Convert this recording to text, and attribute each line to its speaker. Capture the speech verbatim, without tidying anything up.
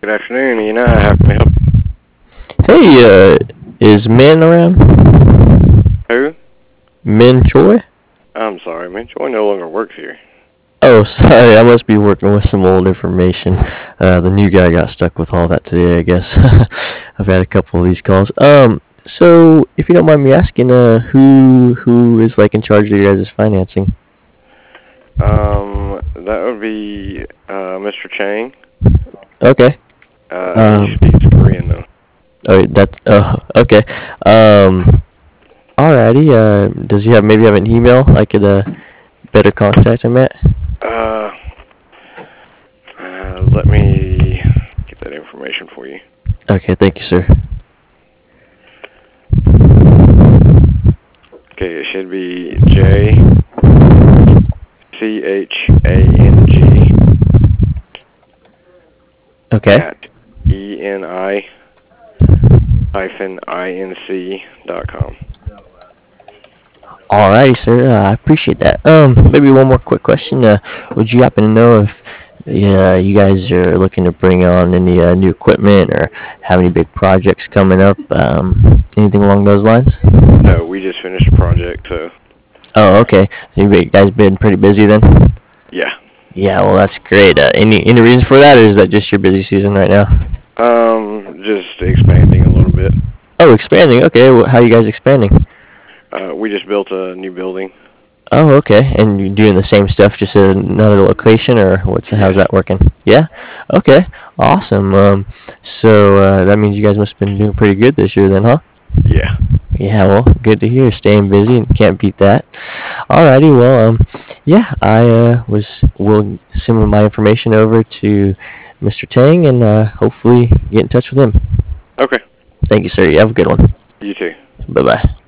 Speaker 1: Good afternoon, you know how can I help?
Speaker 2: Hey, uh, is Min around?
Speaker 1: Who?
Speaker 2: Min Choi?
Speaker 1: I'm sorry, man. Joy no longer works here.
Speaker 2: Oh, sorry, I must be working with some old information. Uh, the new guy got stuck with all that today, I guess. I've had a couple of these calls. Um, so if you don't mind me asking, uh, who who is like in charge of your guys' financing?
Speaker 1: Um, that would be uh, Mister Chang.
Speaker 2: Okay.
Speaker 1: Uh, he
Speaker 2: Um.
Speaker 1: speaks Korean though.
Speaker 2: Oh, that. Oh, okay. Um. Alrighty. Uh, does he have maybe have an email I could uh better contact him at?
Speaker 1: Uh, uh, let me get that information for you.
Speaker 2: Okay. Thank you, sir.
Speaker 1: Okay, it should be J C H A N G
Speaker 2: Okay.
Speaker 1: at E N I hyphen I N C dot com.
Speaker 2: Alrighty, sir. Uh, I appreciate that. Um, maybe one more quick question. Uh, would you happen to know if yeah, you guys are looking to bring on any uh, new equipment or have any big projects coming up? Um, anything along those lines?
Speaker 1: No, we just finished a project, so
Speaker 2: Oh, okay. You guys been pretty busy then?
Speaker 1: yeah.
Speaker 2: Yeah, well, that's great. Uh, any any reason for that, or is that just your busy season right now?
Speaker 1: Um, just expanding a little bit.
Speaker 2: Oh, expanding. Okay, well, how are you guys expanding?
Speaker 1: Uh, we just built a new building.
Speaker 2: Oh, okay. And you're doing the same stuff, just at another location, or what's how's
Speaker 1: Yes.
Speaker 2: that working? Yeah. Okay. Awesome. Um. So uh, that means you guys must have been doing pretty good this year, then, huh?
Speaker 1: Yeah.
Speaker 2: Yeah. Well, good to hear. Staying busy and can't beat that. Alrighty. Well, um, yeah. I uh was will send my information over to Mister Tang and uh, hopefully get in touch with him.
Speaker 1: Okay.
Speaker 2: Thank you, sir. You have a good one.
Speaker 1: You too.
Speaker 2: Bye bye.